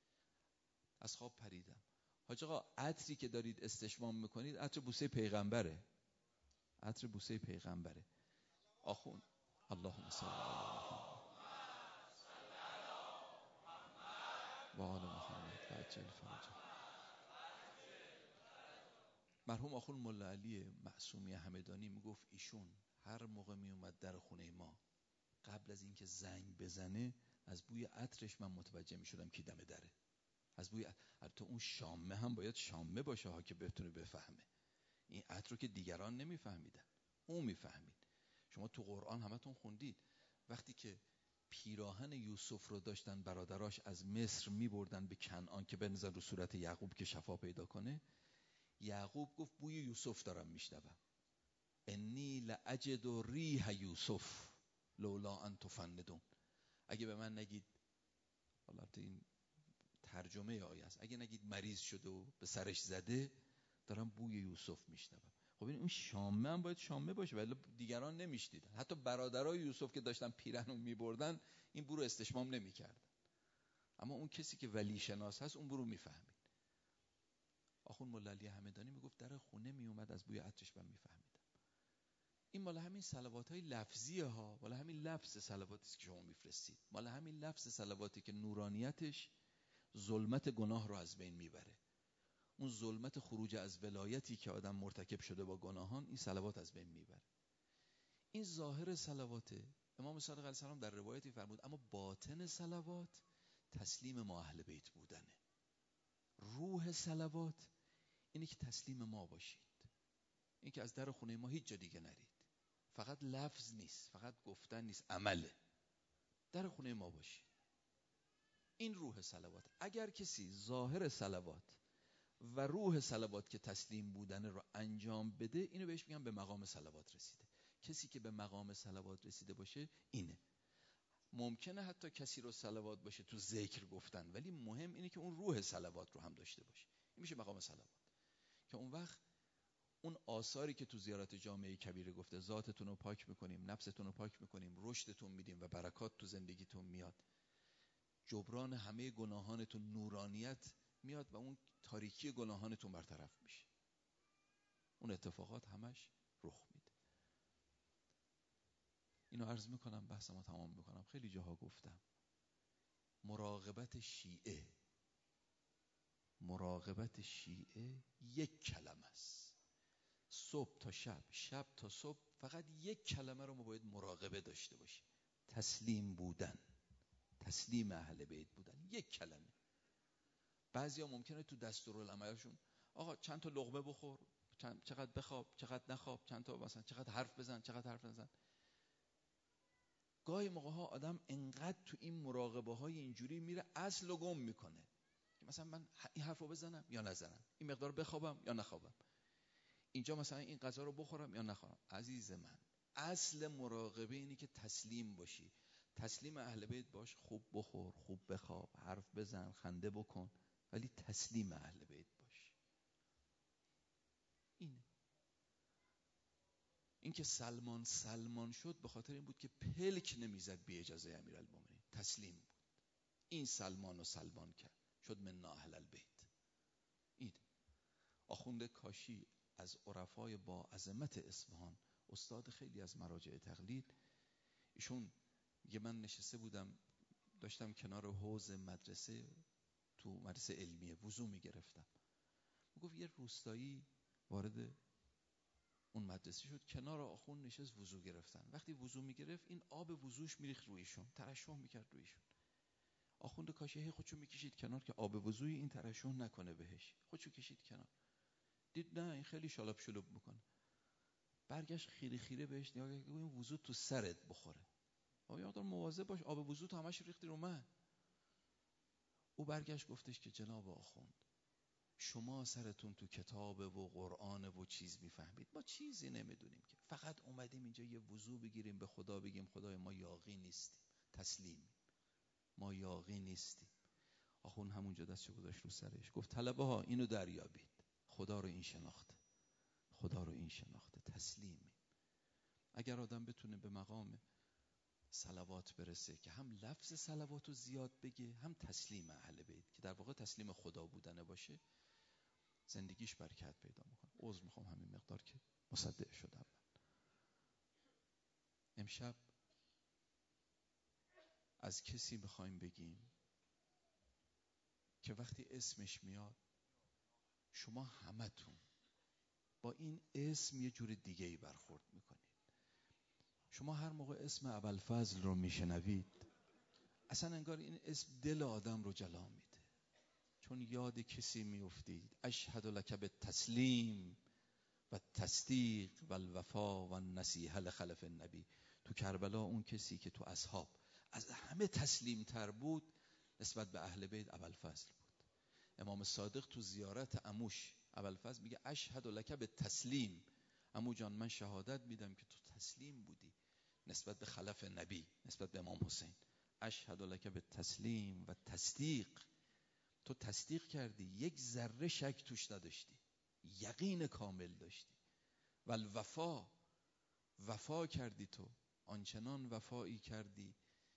از خواب پریدم. حاج آقا عطری که دارید استشمام میکنید عطر بوسه پیغمبره، عطر بوسه پیغمبره. آخوند اللهم صل علی محمد و آل محمد و عجل فرجهم. مرحوم آخوند ملا علی معصومی همدانی میگفت ایشون هر موقع میومد در خونه ما قبل از اینکه زنگ بزنه از بوی عطرش من متوجه میشدم کی دم دره. از بوی البته اون شامه هم باید شامه باشه ها که بتونه بفهمه. این عطر رو که دیگران نمیفهمیدن، اون میفهمید. شما تو قرآن همتون خوندید وقتی که پیراهن یوسف رو داشتن برادراش از مصر میبردن به کنعان که بنزن رو صورت یعقوب که شفا پیدا کنه. یعقوب گفت بوی یوسف دارم میشنوم، انی لاجد ریح یوسف لولا ان تفندون. اگه به من نگید، حالا این ترجمه آیه است، اگه نگید مریض شده و به سرش زده، دارم بوی یوسف میشنوم. خب این شامه هم باید شامه باشه، ولی دیگران نمیشنیدن. حتی برادرای یوسف که داشتن پیرهنو میبردن این بو رو استشمام نمیکردن، اما اون کسی که ولی شناس هست اون بو رو میفهمید. آخوند مولا علی همدانی میگفت در خونه میومد از بوی عطرش من میفهمیدم. این مال همین صلوات‌های لفظیه ها، مال همین لفظ صلواتی است که شما میفرستید، مال همین لفظ صلواتی که نورانیتش ظلمت گناه رو از بین میبره. اون ظلمت خروج از ولایتی که آدم مرتکب شده با گناهان، این صلوات از بین میبره. این ظاهر صلواته. امام صادق علیه السلام در روایتی فرمود اما باطن صلوات تسلیم ما اهل بیت بودنه. روح صلوات اینی که تسلیم ما باشید، این که از در خونه ما هیچ جا دیگه نرید. فقط لفظ نیست، فقط گفتن نیست، عمله. در خونه ما باشید. این روح صلوات. اگر کسی ظاهر صلوات و روح صلوات که تسلیم بودن رو انجام بده، اینو بهش میگن به مقام صلوات رسیده. کسی که به مقام صلوات رسیده باشه اینه. ممکنه حتی کسی رو صلوات باشه تو ذکر گفتن، ولی مهم اینه که اون روح صلوات رو هم داشته باشه. این میشه مقام صلوات، که اون وقت اون آثاری که تو زیارت جامعه کبیره گفته، ذاتتون رو پاک میکنیم، نفستون رو پاک میکنیم، رشدتون میدیم و برکات تو زندگیتون میاد، جبران همه گناهانتون، نورانیت میاد و اون تاریکی گناهانتون برطرف میشه. اون اتفاقات همش رخ میده. اینو عرض میکنم، بحثمو تمام میکنم. خیلی جاها گفتم مراقبت شیعه، مراقبت شیعه یک کلمه است. صبح تا شب، شب تا صبح، فقط یک کلمه رو ما باید مراقبه داشته باشیم: تسلیم بودن، تسلیم اهل بیت بودن. یک کلمه. بعضیا ممکنه تو دستورالعملشون آقا چند تا لقمه بخور، چقدر بخواب، چقدر نخواب، چند تا مثلا چقدر حرف بزن، چقدر حرف نزن. گاهی موقع ها آدم انقدر تو این مراقبه های اینجوری میره اصل رو گم میکنه که مثلا من این حرف رو بزنم یا نزنم، این مقدار بخوابم یا نخوابم، اینجا مثلا این غذا رو بخورم یا نخورم. عزیز من، اصل مراقبه اینی که تسلیم باشی. تسلیم اهل بیت باش. خوب بخور، خوب بخواب، حرف بزن، خنده بکن، ولی تسلیم اهل بیت باش. اینه. این که سلمان شد به خاطر این بود که پلک نمیزد بی اجازه امیرالمومنین، تسلیم بود. این سلمان کرد، شد من اهل البیت. این آخوند کاشی از عرفای با عظمت اصفهان، استاد خیلی از مراجع تقلید، ایشون میگه من نشسته بودم، داشتم کنار حوض مدرسه، تو مدرسه علمیه وضو میگرفتم. میگفت یه روستایی وارد اون مدرسه شد، کنار آخوند نشست وضو گرفتن. وقتی وضو میگرفت این آب وضوش میریخت رویشون، ترشح میکرد رویشون. آخوند کاشی خودشو میکشید کنار که آب وضوی این ترشح نکنه بهش، خودشو کشید کنار. دید نه، این خیلی شالاب شلوب میکنه. برگشت خیره خیره بهش نگاه کرد، این وضو تو سرت بخوره، آقا یه مقدار مواظب باش، آب وضو تو همش ریختی رو من. او برگشت گفتش که جناب آخوند، شما سرتون تو کتاب و قرآن و چیز میفهمید، ما چیزی نمیدونیم که، فقط اومدیم اینجا یه وضو بگیریم، به خدا بگیم خدای ما یاغی نیستیم، تسلیم، ما یاغی نیستیم. آخوند همونجا دستشو گذاشت رو سرش، گفت طلبه ها اینو دریابید، خدا رو این شناخته، خدا رو این شناخته، تسلیمی. اگر آدم بتونه به مقام صلوات برسه که هم لفظ صلواتو زیاد بگه، هم تسلیم اهل بیت که در واقع تسلیم خدا بودنه باشه، زندگیش برکت پیدا میکنه. عذر میخوام همین مقدار که مصدق شدم. امشب از کسی میخوایم بگیم که وقتی اسمش میاد شما همتون با این اسم یه جور دیگه ای برخورد میکنید. شما هر موقع اسم ابوالفضل رو میشنوید اصلا انگار این اسم دل آدم رو جلا میده، چون یاد کسی میافتید. اشهد لک بالتسلیم و تصدیق و الوفا و النصیحه لخلف النبی. تو کربلا اون کسی که تو اصحاب از همه تسلیم تر بود نسبت به اهل بیت ابوالفضل بود. امام صادق تو زیارت عموش ابوالفضل میگه اشهد لک بالتسلیم، عمو جان من شهادت میدم که تو تسلیم بودی نسبت به خلف نبی، نسبت به امام حسین. اشهد لک بالتسلیم و تصدیق، تو تصدیق کردی، یک ذره شک توش نداشتی، یقین کامل داشتی. و الوفا، وفا کردی، تو آنچنان وفایی کردی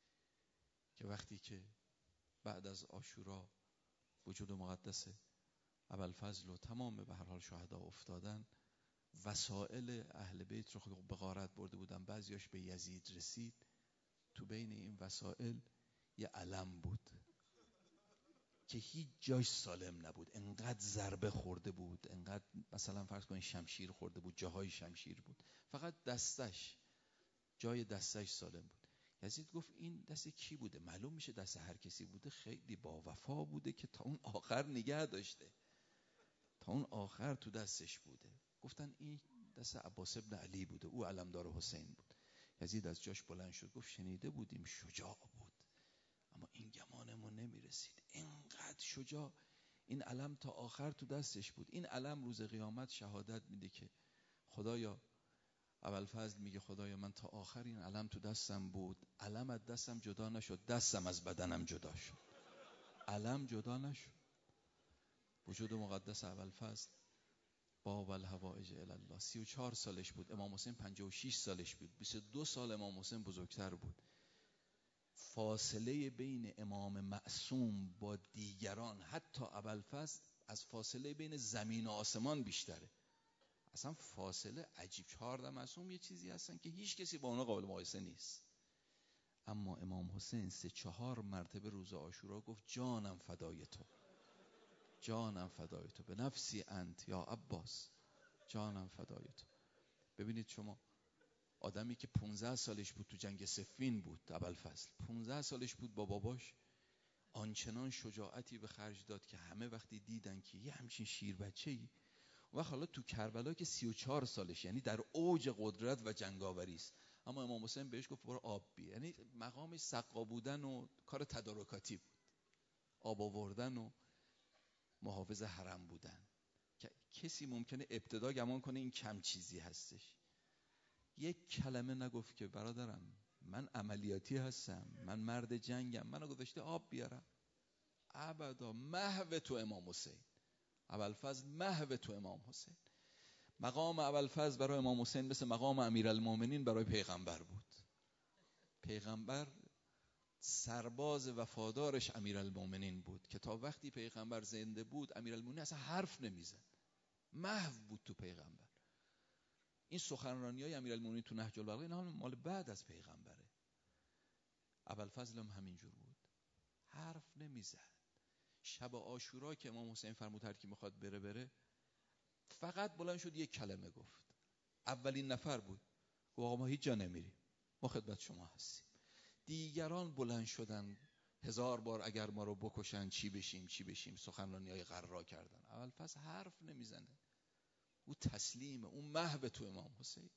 که وقتی که بعد از عاشورا وجود مقدس ابوالفضل و تمام به هر حال شهدا افتادن، وسائل اهل بیت رو به غارت برده بودن، بعضیاش به یزید رسید. تو بین این وسائل یه علم بود که هیچ جاش سالم نبود، انقدر ضربه خورده بود، انقدر مثلا فرض کنید شمشیر خورده بود، جاهای شمشیر بود، فقط دستش، جای دستش سالم بود. یزید گفت این دست کی بوده؟ معلوم میشه دست هر کسی بوده، خیلی با وفا بوده که تا اون آخر نگه داشته، تا اون آخر تو دستش بوده. گفتن این دست عباس ابن علی بوده، او علمدار حسین بود. یزید از جاش بلند شد گفت شنیده بودیم شجاع بود، اما این گمانمون نمیرسید اینقدر شجاع. این علم تا آخر تو دستش بود. این علم روز قیامت شهادت میده که خدایا، ابوالفضل میگه خدایا من تا آخر این علم تو دستم بود، علم از دستم جدا نشد، دستم از بدنم جدا شد، علم جدا نشد. وجود مقدس ابوالفضل باب الحوائج الی الله. 34 سالش بود، امام حسین 56 سالش بود، 22 سال امام حسین بزرگتر بود. فاصله بین امام معصوم با دیگران حتی ابوالفضل از فاصله بین زمین و آسمان بیشتره. اصلا فاصله عجیب. 14 معصوم یه چیزی هستن که هیچ کسی با اونا قابل مقایسه نیست، اما امام حسین 3-4 مرتبه روز عاشورا گفت جانم فدای تو، جانم فدای تو، به نفسی انت یا عباس، جانم فدای تو. ببینید شما، آدمی که 15 سالش بود تو جنگ صفین بود، ابوالفضل 15 سالش بود، با باباش آنچنان شجاعتی به خرج داد که همه وقتی دیدن که یه همچین شیر بچه‌ای، و حالا تو کربلا که 34 سالش، یعنی در اوج قدرت و جنگاوری است، اما امام حسین بهش گفت برو آب بیار. یعنی مقامش سقا بودن و کار تدارکاتی بود، آب آوردن و محافظ حرم بودن، که کسی ممکنه ابتدا گمان کنه این کم چیزی هستش. یک کلمه نگفت که برادرم من عملیاتی هستم، من مرد جنگم، منو گذاشته آب بیارم؟ ابدا. محو تو امام حسین، ابوالفضل محو تو امام حسین. مقام ابوالفضل برای امام حسین مثل مقام امیرالمومنین برای پیغمبر بود. پیغمبر سرباز وفادارش امیرالمومنین بود که تا وقتی پیغمبر زنده بود امیرالمومنین اصلا حرف نمیزد، محو بود تو پیغمبر. این سخنرانی‌های امیرالمومنین تو نهج البلاغه اینا مال بعد از پیغمبره. ابوالفضل هم همینجور بود، حرف نمیزد. شب عاشورا که امام حسین فرمود هر کی میخواد بره، فقط بلند شد یک کلمه گفت. اولین نفر بود، گفت آقا ما هیچ جا نمیریم، ما خدمت شما هستیم. دیگران بلند شدن 1000 بار اگر ما رو بکشن چی بشیم چی بشیم، سخنرانی‌های غرا کردن. ابوالفضل حرف نمیزنه، او تسلیمه، اون محو تو امام حسین.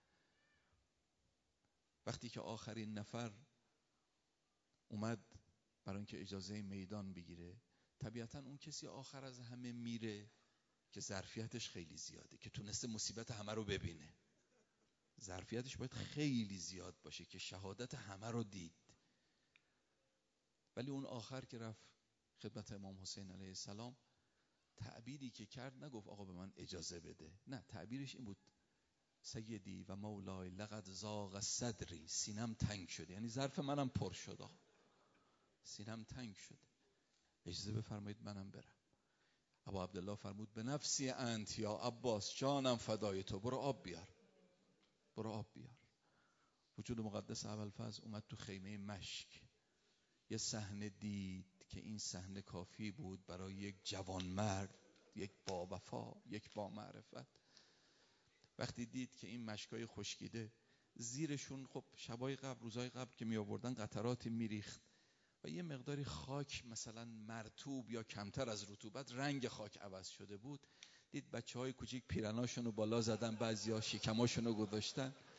وقتی که آخرین نفر اومد برای اینکه اجازه میدان بگیره، طبیعتا اون کسی آخر از همه میره که ظرفیتش خیلی زیاده، که تونسته مصیبت همه رو ببینه. ظرفیتش باید خیلی زیاد باشه که شهادت همه رو دید. ولی اون آخر که رفت خدمت امام حسین علیه السلام، تعبیری که کرد نگفت آقا به من اجازه بده، نه، تعبیرش این بود سیدی و مولای لقد ضاق صدری، سینم تنگ شده، یعنی ظرف منم پر شد، سینم تنگ شده، اجازه بفرمایید منم برم. ابا عبدالله فرمود به نفسی انت یا عباس، جانم فدای تو، برو آب بیار، برو آب بیار. وجود مقدس ابوالفضل اومد تو خیمه مشک، یه صحنه دید که این صحنه کافی بود برای یک جوانمرد، یک با وفا، یک با معرفت. وقتی دید که این مشکای خشکیده زیرشون، خب شبای قبل، روزای قبل که می آوردن قطراتی میریخت و یه مقداری خاک مثلا مرطوب یا کمتر از رطوبت رنگ خاک عوض شده بود، دید بچهای کوچیک پیرناشونو بالا زدن، بعضیا شکماشونو گذاشتن،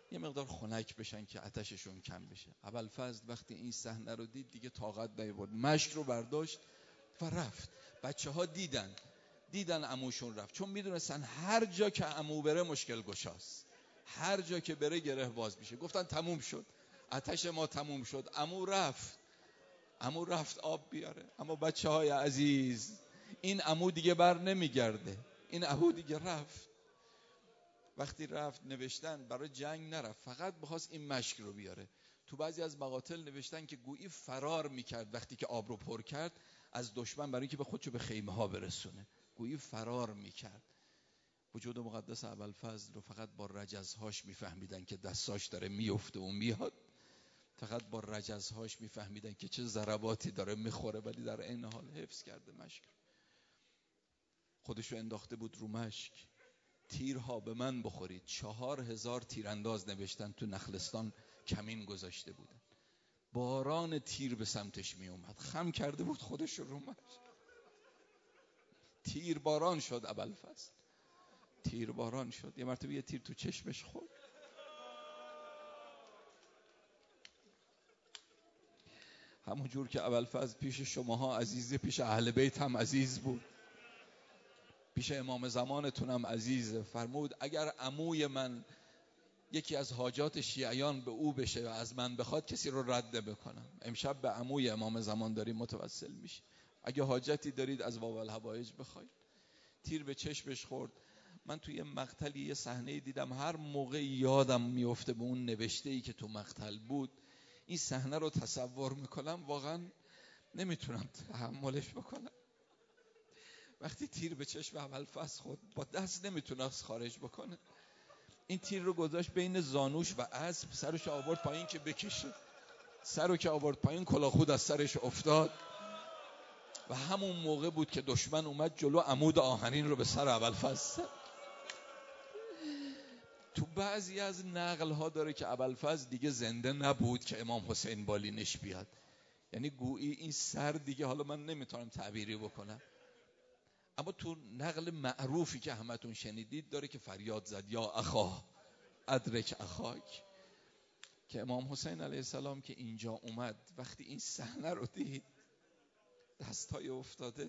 یه مقدار خنک بشن که آتششون کم بشه. ابوالفضل وقتی این صحنه رو دید دیگه طاقت نیاورد، مشک رو برداشت و رفت. بچه‌ها دیدن عموشون رفت، چون میدونستن هر جا که عمو بره مشکل گشاست، هر جا که بره گره باز میشه. گفتن تموم شد، آتش ما تموم شد، عمو رفت آب بیاره. اما بچه‌های عزیز، این عمو دیگه بر نمیگرده، این عمو دیگه رفت. وقتی رفت نوشتن برای جنگ نرفت، فقط بخواست این مشک رو بیاره. تو بعضی از مقاتل نوشتن که گویی فرار میکرد وقتی که آب رو پر کرد از دشمن، برای اینکه به خودشو به خیمه ها برسونه، گویی فرار میکرد. وجود مقدس ابوالفضل رو فقط با رجزهاش میفهمیدن که دستاش داره میفته و میاد، فقط با رجزهاش میفهمیدن که چه ضرباتی داره میخوره، ولی در عین حال حفظ کرده مشک. خودشو انداخته بود رو مشک. تیرها به من بخورید. 4000 تیرانداز نوشتن تو نخلستان کمین گذاشته بودن. باران تیر به سمتش می اومد. خم کرده بود خودش رو مشک. تیر باران شد ابوالفضل. تیر باران شد. یه مرتبه یه تیر تو چشمش خورد. همون جور که ابوالفضل پیش شماها عزیزه، پیش اهل بیت هم عزیز بود، پیش امام زمانتونم عزیزه. فرمود اگر عموی من یکی از حاجات شیعیان به او بشه و از من بخواد کسی رو رد بکنم. امشب به عموی امام زمان داریم متوسل میشه، اگه حاجتی دارید از باب الحوائج بخواید. تیر به چشمش خورد. من توی مقتلی یه صحنه دیدم، هر موقع یادم میفته به اون نوشته‌ای که تو مقتل بود، این صحنه رو تصور میکنم، واقعا نمیتونم تحملش بکنم. وقتی تیر به چشم ابوالفضل خورد، با دست نمیتونست خارج بکنه. این تیر رو گذاشت بین زانوش و اسب، سرش آورد پایین که بکشه. سرو که آورد پایین، کلاهخود از سرش افتاد و همون موقع بود که دشمن اومد جلو، عمود آهنین رو به سر ابوالفضل. تو بعضی از نقل ها داره که ابوالفضل دیگه زنده نبود که امام حسین بالینش بیاد. یعنی گویی این سر دیگه، حالا من نمیتونم تعبیری بکنم، اما تو نقل معروفی که همتون شنیدید داره که فریاد زد یا اخا ادرک اخاک، که امام حسین علیه السلام که اینجا اومد وقتی این صحنه رو دید، دستای افتاده،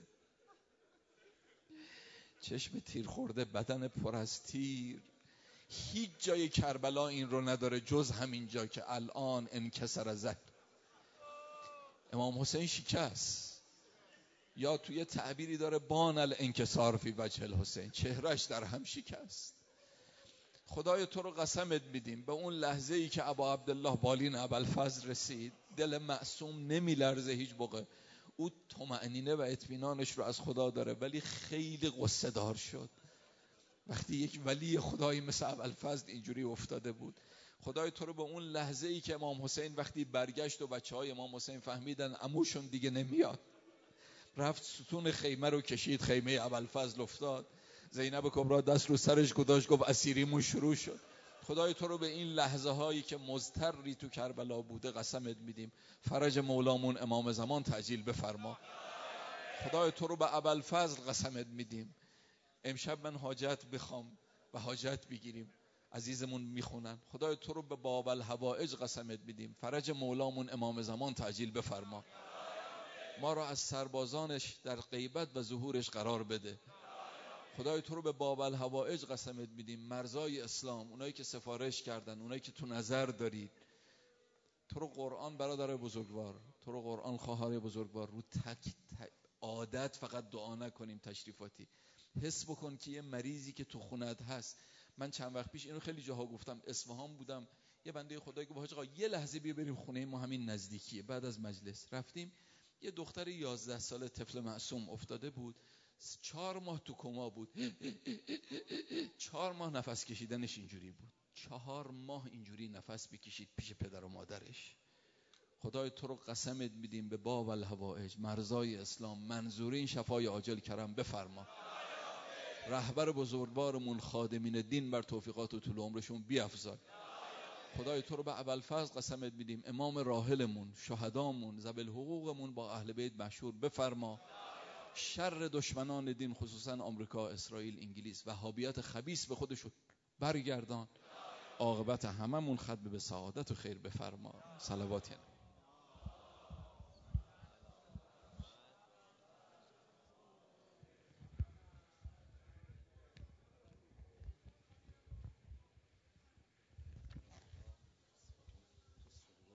چشم تیر خورده، بدن پر از تیر. هیچ جای کربلا این رو نداره جز همین جا که الان انکسر زد. امام حسین شکست، یا توی تعبیری داره بان الانکسار فی وجه الحسین، چهرش در هم شکست. خدای تو رو قسمت میدیم به اون لحظه ای که ابا عبدالله بالین ابوالفضل رسید، دل معصوم نمی لرزه هیچ موقع. او طمأنینه و اطمینانش رو از خدا داره، ولی خیلی غصه دار شد وقتی یک ولی خدایی مثل ابوالفضل اینجوری افتاده بود. خدای تو رو به اون لحظه ای که امام حسین وقتی برگشت و بچهای امام حسین فهمیدن عموشون دیگه نمیاد، رفت ستون خیمه رو کشید، خیمه ابوالفضل افتاد، زینب کبرا دست رو سرش گذاشت، گفت اسیریمون شروع شد. خدای تو رو به این لحظه هایی که مضطری تو کربلا بوده قسمت میدیم، فرج مولامون امام زمان تعجیل بفرما. خدای تو رو به ابوالفضل قسمت میدیم، امشب من حاجت بخوام و حاجت بگیریم، عزیزمون میخونن. خدای تو رو به باب الحوائج قسمت میدیم، فرج مولامون امام زمان تعجیل بفرما. ما را از سربازانش در غیبت و ظهورش قرار بده. خدای تو رو به باب الحوائج قسمت میدیم، مرزای اسلام، اونایی که سفارش کردن، اونایی که تو نظر دارید. تو رو قرآن برادر بزرگوار، تو رو قرآن خواهر بزرگوار، رو عادت فقط دعا نکنیم تشریفاتی. حس بکن که یه مریضی که تو خونت هست. من چند وقت پیش اینو خیلی جاها گفتم، اصفهان بودم، یه بنده خدایی گفت حاج آقا یه لحظه بیا بریم خونه ما، همین نزدیکیه. بعد از مجلس رفتیم، یه دختر 11 ساله طفل معصوم افتاده بود، 4 ماه تو کما بود. 4 ماه نفس کشیدنش اینجوری بود، 4 ماه اینجوری نفس بکشید پیش پدر و مادرش. خدای تو رو قسمت میدیم به باب الحوائج، مرزای اسلام، منظورین شفای عاجل کرم بفرما. رهبر بزرگوارمون خادمین دین بر توفیقات و طول عمرشون بیفزای. خدای تو رو به ابوالفضل قسمت میدیم، امام راحلمون، شهدامون، ذوی الحقوقمون با اهل بیت مشهور بفرما. شر دشمنان دین خصوصا آمریکا، اسرائیل، انگلیس، وهابیت خبیث به خودشون برگردان. عاقبت هممون ختم به سعادت و خیر بفرما. صلوات.